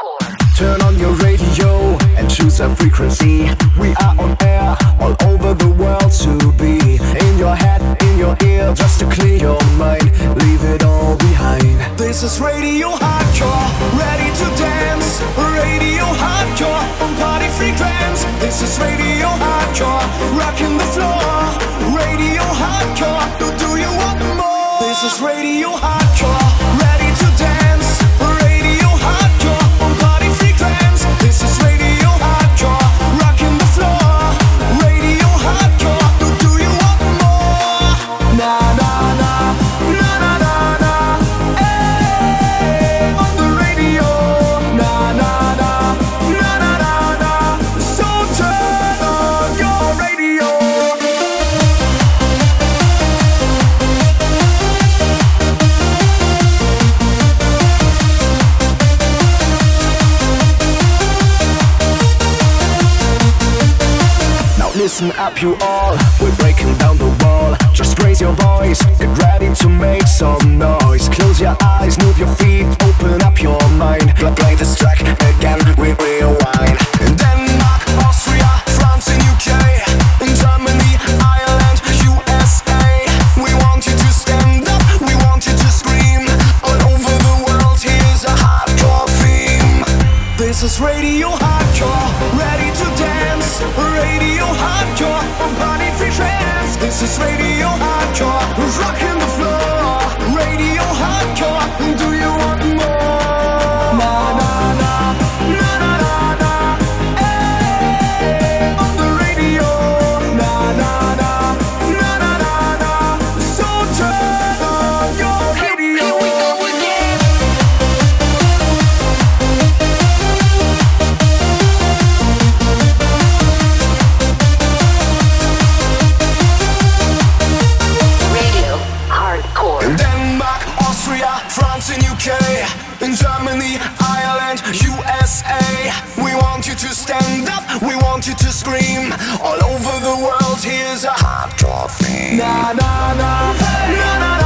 Turn on your radio and choose a frequency. We are on air all over the world to be in your head, in your ear, just to clear your mind. Leave it all behind. This is Radio Hardcore, ready to dance. Radio Hardcore on party frequency. This is Radio Hardcore, rocking the floor. Radio Hardcore, do you want more? This is Radio Hardcore, ready to dance. Radio Hardcore on party frequency. This is Radio Hardcore, rocking the floor. Radio Hardcore, do you want more? Na na na, na na na na, hey, on the radio. Na na na, na na na na, so turn on your radio. Listen up you all, we're breaking down the wall. Just raise your voice, get ready to make some noise. Close your eyes, move your feet, open up your mind. Play this track again, we rewind. In Denmark, Austria, France and UK, in Germany, Ireland, USA. We want you to stand up, we want you to scream. All over the world, here's a hardcore theme. This is Radio Hardcore, ready to dance. Radio Hardcore on party frequency. This is Radio Hardcore, rocking the floor. Radio Hardcore, do you want more? Na na na, na na na na, hey, on the radio. Na na na, na na na na, so turn on your radio. Here we go again. In Denmark, Austria, France and UK, in Germany, Ireland, USA. We want you to stand up, we want you to scream. All over the world, here's a hardcore theme. Na na na, na na na.